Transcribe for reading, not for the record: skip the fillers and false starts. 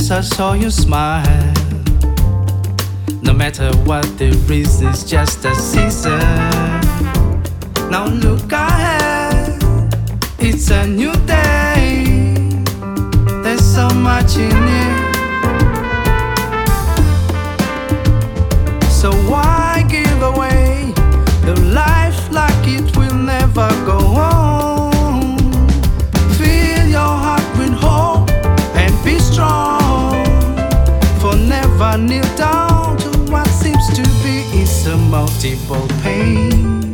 once I saw you smile. No matter what the reason, it's just a season. Now look ahead, it's a new day. There's so much in it. So why give away the life like it will never go on? Fill your heart with hope and be strong. For never kneel down to what seems to be insurmountable pain.